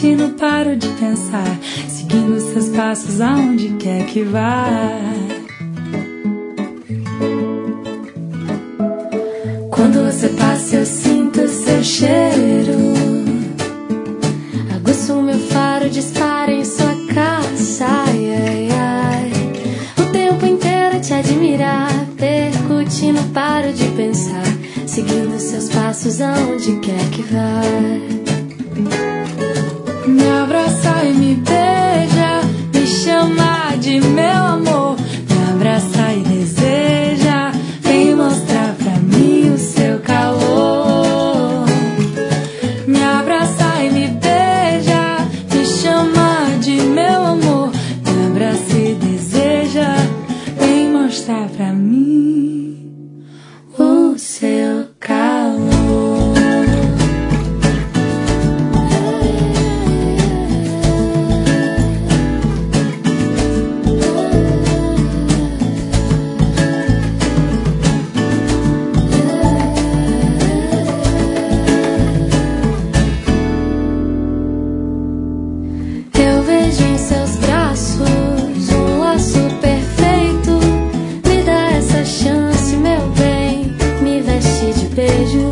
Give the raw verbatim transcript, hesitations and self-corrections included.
percute, não paro de pensar, seguindo seus passos aonde quer que vá. Quando você passa eu sinto seu cheiro, aguço meu faro, dispara em sua caça. Ai, ai, ai. O tempo inteiro te admirar, percute, não paro de pensar, seguindo seus passos aonde quer que vá. Me abraça e me beija, me chama de meu amor. Me abraça e deseja, vem mostrar pra mim o seu calor. Me abraça e me beija, me chama de meu amor. Me abraça e deseja, vem mostrar pra mim o seu calor. Eu vejo em seus braços um laço perfeito. Me dá essa chance, meu bem, me veste de beijo.